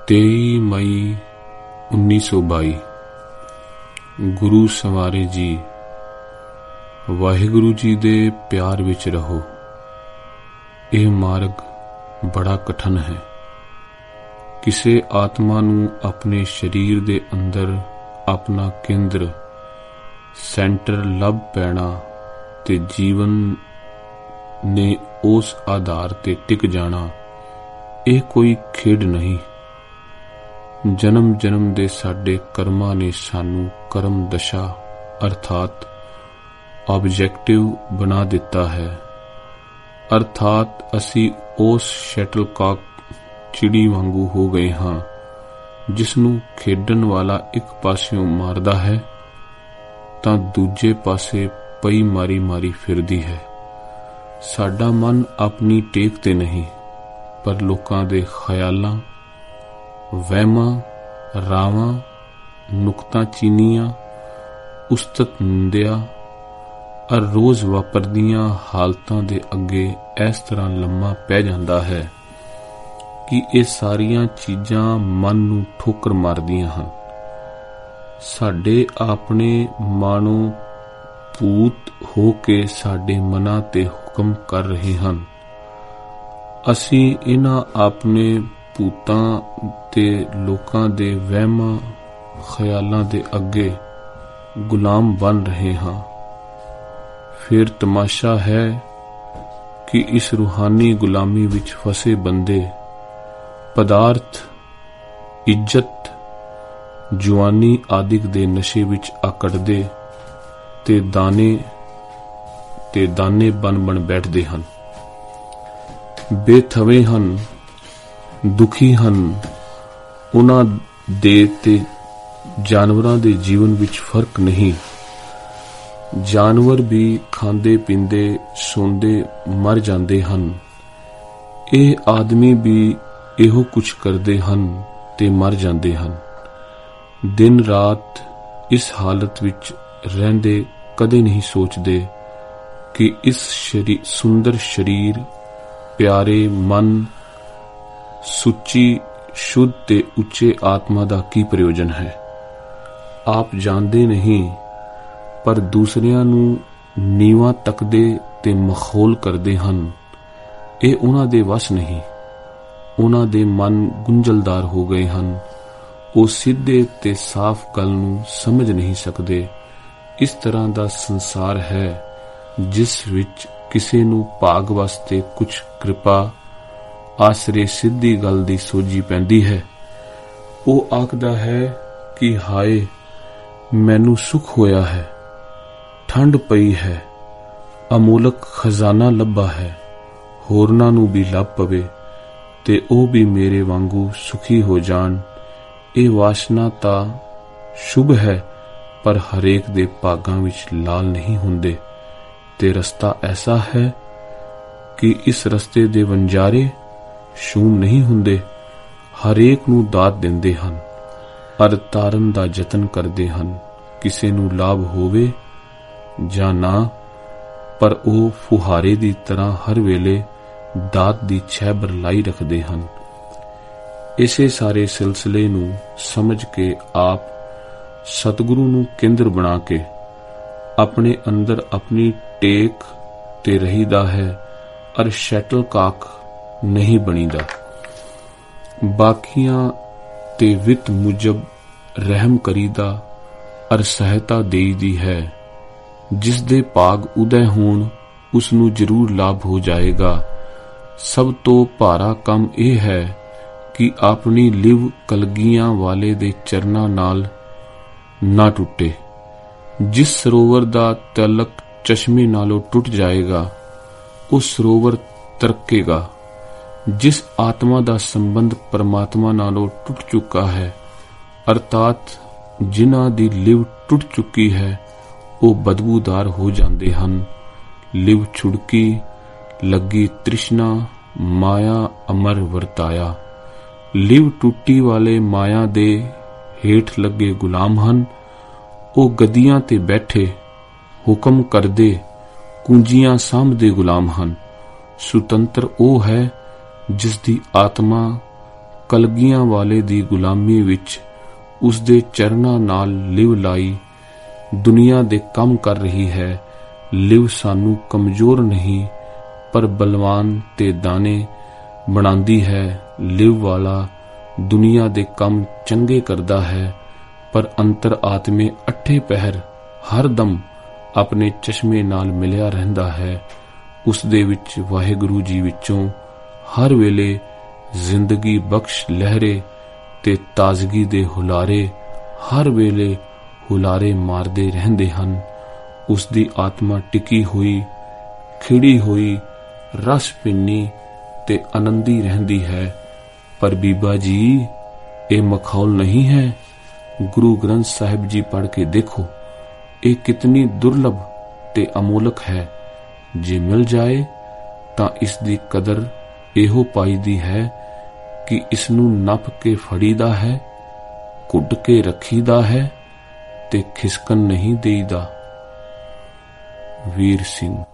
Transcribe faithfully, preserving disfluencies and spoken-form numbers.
ਤੇਈ ਮਈ ਉੱਨੀ ਸੌ ਬਾਈ। ਗੁਰੂ ਸਵਾਰੇ ਜੀ, ਵਾਹਿਗੁਰੂ ਜੀ ਦੇ ਪਿਆਰ ਵਿੱਚ ਰਹੋ। ਇਹ ਮਾਰਗ ਬੜਾ ਕਠਿਨ ਹੈ। ਕਿਸੇ ਆਤਮਾ ਨੂੰ ਆਪਣੇ ਸਰੀਰ ਦੇ ਅੰਦਰ ਆਪਣਾ ਕੇਂਦਰ ਸੈਂਟਰ ਲੱਭ ਪੈਣਾ ਤੇ ਜੀਵਨ ਨੇ ਉਸ ਆਧਾਰ ਤੇ ਟਿਕ ਜਾਣਾ, ਇਹ ਕੋਈ ਖੇਡ ਨਹੀਂ। ਜਨਮ ਜਨਮ ਦੇ ਸਾਡੇ ਕਰਮਾਂ ਨੇ ਸਾਨੂੰ ਕਰਮ ਦਸ਼ਾ ਅਰਥਾਤ ਆਬਜੈਕਟਿਵ ਬਣਾ ਦਿੱਤਾ ਹੈ। ਅਰਥਾਤ ਅਸੀਂ ਉਸ ਸ਼ਟਲਕਾਕ ਚਿੜੀ ਵਾਂਗੂ ਹੋ ਗਏ ਹਾਂ, ਜਿਸ ਨੂੰ ਖੇਡਣ ਵਾਲਾ ਇੱਕ ਪਾਸਿਓਂ ਮਾਰਦਾ ਹੈ ਤਾਂ ਦੂਜੇ ਪਾਸੇ ਪਈ ਮਾਰੀ ਮਾਰੀ ਫਿਰਦੀ ਹੈ। ਸਾਡਾ ਮਨ ਆਪਣੀ ਟੇਕ ਤੇ ਨਹੀਂ, ਪਰ ਲੋਕਾਂ ਦੇ ਖਿਆਲਾਂ, ਵਹਿਮਾਂ, ਰਾਵਾਂ, ਨੁਕਤਾ ਚੀਨੀਆਂ, ਉਸਤਤ ਨਿੰਦਿਆ ਅਰ ਰੋਜ਼ ਵਾਪਰਦੀਆਂ ਹਾਲਤਾਂ ਦੇ ਅੱਗੇ ਇਸ ਤਰ੍ਹਾਂ ਲੰਮਾ ਪੈ ਜਾਂਦਾ ਹੈ ਕਿ ਇਹ ਸਾਰੀਆਂ ਚੀਜ਼ਾਂ ਮਨ ਨੂੰ ਠੋਕਰ ਮਾਰਦੀਆਂ ਹਨ। ਸਾਡੇ ਆਪਣੇ ਮਾਣੋ ਭੂਤ ਹੋ ਕੇ ਸਾਡੇ ਮਨਾਂ ਤੇ ਹੁਕਮ ਕਰ ਰਹੇ ਹਨ। ਅਸੀਂ ਇਹਨਾਂ ਆਪਣੇ ਭੂਤਾਂ ਤੇ ਲੋਕਾਂ ਦੇ ਵਹਿਮਾਂ ਖਿਆਲਾਂ ਦੇ ਅੱਗੇ ਗੁਲਾਮ ਬਣ ਰਹੇ ਹਾਂ। ਫਿਰ ਤਮਾਸ਼ਾ ਹੈ ਕਿ ਇਸ ਰੂਹਾਨੀ ਗੁਲਾਮੀ ਵਿੱਚ ਫਸੇ ਬੰਦੇ ਪਦਾਰਥ, ਇੱਜ਼ਤ, ਜਵਾਨੀ ਆਦਿਕ ਦੇ ਨਸ਼ੇ ਵਿੱਚ ਆਕੜਦੇ ਤੇ ਦਾਨੇ ਤੇ ਦਾਨੇ ਬਣ ਬਣ ਬੈਠਦੇ ਹਨ। ਬੇਥਵੇ ਹਨ, ਦੁਖੀ ਹਨ। ਉਹਨਾਂ ਦੇ ਤੇ ਜਾਨਵਰਾਂ ਦੇ ਜੀਵਨ ਵਿੱਚ ਫਰਕ ਨਹੀਂ। ਜਾਨਵਰ ਵੀ ਖਾਂਦੇ ਪੀਂਦੇ ਸੌਂਦੇ ਮਰ ਜਾਂਦੇ ਹਨ। ਇਹ ਆਦਮੀ ਵੀ ਇਹੋ ਕੁਛ ਕਰਦੇ ਹਨ ਤੇ ਮਰ ਜਾਂਦੇ ਹਨ। ਦਿਨ ਰਾਤ ਇਸ ਹਾਲਤ ਵਿੱਚ ਰਹਿੰਦੇ ਕਦੇ ਨਹੀਂ ਸੋਚਦੇ ਕਿ ਇਸ ਸ਼ਰੀ ਸੁੰਦਰ ਸਰੀਰ, ਪਿਆਰੇ ਮਨ, ਸੁੱਚੀ ਸ਼ੁੱਧ ਤੇ ਉੱਚੇ ਆਤਮਾ ਦਾ ਕੀ ਪ੍ਰਯੋਜਨ ਹੈ। ਆਪ ਜਾਣਦੇ ਨਹੀਂ, ਪਰ ਦੂਸਰਿਆਂ ਨੂੰ ਨੀਵਾਂ ਤੱਕਦੇ ਤੇ ਮਖੌਲ ਕਰਦੇ ਹਨ। ਇਹ ਉਹਨਾਂ ਦੇ ਵਸ ਨਹੀਂ। ਉਹਨਾਂ ਦੇ ਮਨ ਗੁੰਝਲਦਾਰ ਹੋ ਗਏ ਹਨ। ਉਹ ਸਿੱਧੇ ਤੇ ਸਾਫ਼ ਗੱਲ ਨੂੰ ਸਮਝ ਨਹੀਂ ਸਕਦੇ। ਇਸ ਤਰ੍ਹਾਂ ਦਾ ਸੰਸਾਰ ਹੈ ਜਿਸ ਵਿੱਚ ਕਿਸੇ ਨੂੰ ਭਾਗ ਵਾਸਤੇ ਕੁਝ ਕਿਰਪਾ ਆਸਰੇ ਸਿੱਧੀ ਗੱਲ ਦੀ ਸੋਝੀ ਪੈਂਦੀ ਹੈ। ਉਹ ਆਖਦਾ ਹੈ ਕਿ ਹਾਏ, ਮੈਨੂੰ ਸੁੱਖ ਹੋਇਆ ਹੈ, ਠੰਡ ਪਈ ਹੈ, ਅਮੋਲਕ ਖਜ਼ਾਨਾ ਲੱਭਾ ਹੈ। ਹੋਰਨਾਂ ਨੂੰ ਵੀ ਲੱਭ ਪਵੇ ਤੇ ਉਹ ਵੀ ਮੇਰੇ ਵਾਂਗੂ ਸੁਖੀ ਹੋ ਜਾਣ। ਇਹ ਵਾਸ਼ਨਾ ਤਾਂ ਸ਼ੁਭ ਹੈ, ਪਰ ਹਰੇਕ ਦੇ ਭਾਗਾਂ ਵਿੱਚ ਲਾਲ ਨਹੀਂ ਹੁੰਦੇ। ਤੇ ਰਸਤਾ ਐਸਾ ਹੈ ਕਿ ਇਸ ਰਸਤੇ ਦੇ ਵਣਜਾਰੇ ਸ਼ੂਮ ਨਹੀਂ ਹੁੰਦੇ। ਹਰੇਕ ਨੂੰ ਦਾਤ ਦਿੰਦੇ ਹਨ ਅਰ ਤਾਰਨ ਦਾ ਯਤਨ ਕਰਦੇ ਹਨ, ਕਿਸੇ ਨੂੰ ਲਾਭ ਹੋਵੇ ਜਾਂ ਨਾ, ਪਰ ਉਹ ਫੁਹਾਰੇ ਦੀ ਤਰ੍ਹਾਂ ਹਰ ਵੇਲੇ ਦਾਤ ਦੀ ਛਹਿਬਰ ਲਾਈ ਰੱਖਦੇ ਹਨ। ਇਸੇ ਸਾਰੇ ਸਿਲਸਿਲੇ ਨੂੰ ਸਮਝ ਕੇ ਆਪ ਸਤਿਗੁਰੂ ਨੂੰ ਕੇਂਦਰ ਬਣਾ ਕੇ ਆਪਣੇ ਅੰਦਰ ਆਪਣੀ ਟੇਕ ਤੇ ਰਹੀਦਾ ਹੈ ਅਰ ਸ਼ਟਲਕਾਕ ਨਹੀਂ ਬਣੀਦਾ। ਬਾਕੀਆਂ ਤੇ ਵਿੱਤ ਮੁਜਬ ਰਹਿਮ ਕਰੀਦਾ ਅਰ ਸਹਾਇਤਾ ਦੇਈਦੀ ਹੈ। ਜਿਸ ਦੇ ਭਾਗ ਉਦੈ ਹੋਣ ਉਸ ਨੂੰ ਜ਼ਰੂਰ ਲਾਭ ਹੋ ਜਾਏਗਾ। ਸਭ ਤੋਂ ਭਾਰਾ ਕੰਮ ਇਹ ਹੈ ਕਿ ਆਪਣੀ ਲਿਵ ਕਲਗੀਆਂ ਵਾਲੇ ਦੇ ਚਰਨਾਂ ਨਾਲ ਨਾ ਟੁੱਟੇ। ਜਿਸ ਸਰੋਵਰ ਦਾ ਤਲਕ ਚਸ਼ਮੇ ਨਾਲੋਂ ਟੁੱਟ ਜਾਏਗਾ, ਉਹ ਸਰੋਵਰ ਤਰਕੇਗਾ। ਜਿਸ ਆਤਮਾ ਦਾ ਸੰਬੰਧ ਪਰਮਾਤਮਾ ਨਾਲੋਂ ਟੁੱਟ ਚੁੱਕਾ ਹੈ, ਅਰਥਾਤ ਜਿਨ੍ਹਾਂ ਦੀ ਲਿਵ ਟੁੱਟ ਚੁੱਕੀ ਹੈ, ਉਹ ਬਦਬੂਦਾਰ ਹੋ ਜਾਂਦੇ ਹਨ। ਲਿਵ ਛੁੜਕੀ ਲੱਗੀ ਤ੍ਰਿਸ਼ਨਾ ਮਾਇਆ ਅਮਰ ਵਰਤਾਇਆ। ਲਿਵ ਟੁੱਟੀ ਵਾਲੇ ਮਾਇਆ ਦੇ ਹੇਠ ਲੱਗੇ ਗੁਲਾਮ ਹਨ। ਉਹ ਗੱਦੀਆਂ ਤੇ ਬੈਠੇ ਹੁਕਮ ਕਰਦੇ, ਕੁੰਜੀਆਂ ਸਾਂਭਦੇ ਗੁਲਾਮ ਹਨ। ਸੁਤੰਤਰ ਉਹ ਹੈ ਜਿਸ ਦੀ ਆਤਮਾ ਕਲਗੀਆਂ ਵਾਲੇ ਦੀ ਗੁਲਾਮੀ ਵਿੱਚ ਉਸ ਦੇ ਚਰਨਾਂ ਨਾਲ ਲਿਵ ਲਾਈ ਦੁਨੀਆ ਦੇ ਕੰਮ ਕਰ ਰਹੀ ਹੈ। ਲਿਵ ਸਾਨੂੰ ਕਮਜ਼ੋਰ ਨਹੀਂ ਪਰ ਬਲਵਾਨ ਤੇ ਦਾਨੇ ਬਣਾਉਂਦੀ ਹੈ। ਲਿਵ ਵਾਲਾ ਦੁਨੀਆ ਦੇ ਕੰਮ ਚੰਗੇ ਕਰਦਾ ਹੈ ਪਰ ਅੰਤਰ ਆਤਮੇ ਅੱਠੇ ਪਹਿਰ ਹਰ ਦਮ ਆਪਣੇ ਚਸ਼ਮੇ ਨਾਲ ਮਿਲਿਆ ਰਹਿੰਦਾ ਹੈ। ਉਸ ਦੇ ਵਿੱਚ ਵਾਹਿਗੁਰੂ ਜੀ ਵਿੱਚੋਂ ਹਰ ਵੇਲੇ ਜ਼ਿੰਦਗੀ ਬਖਸ਼ ਲਹਿਰੇ ਤੇ ਤਾਜ਼ਗੀ ਦੇ ਹੁਲਾਰੇ ਹਰ ਵੇਲੇ ਹੁਲਾਰੇ ਮਾਰਦੇ ਰਹਿੰਦੇ ਹਨ। ਉਸ ਦੀ ਆਤਮਾ ਟਿਕੀ ਹੋਈ ਖਿੜੀ ਹੋਈ ਰਸ ਪੀਨੀ ਤੇ ਆਨੰਦੀ ਰਹਿੰਦੀ ਹੈ। ਪਰ ਬੀਬਾ ਜੀ, ਇਹ ਮਖੌਲ ਨਹੀਂ ਹੈ। ਗੁਰੂ ਗ੍ਰੰਥ ਸਾਹਿਬ ਜੀ ਪੜ੍ਹ ਕੇ ਦੇਖੋ, ਇਹ ਕਿਤਨੀ ਦੁਰਲਭ ਤੇ ਅਮੋਲਕ ਹੈ। ਜੇ ਮਿਲ ਜਾਏ ਤਾਂ ਇਸ ਦੀ ਕਦਰ ਇਹੋ ਪਾਈਦੀ ਹੈ ਕਿ ਇਸ ਨੂੰ ਨੱਪ ਕੇ ਫੜੀਦਾ ਹੈ, ਕੁੱਟ ਕੇ ਰੱਖੀਦਾ ਹੈ ਤੇ ਖਿਸਕਣ ਨਹੀਂ ਦੇਈਦਾ। ਵੀਰ ਸਿੰਘ।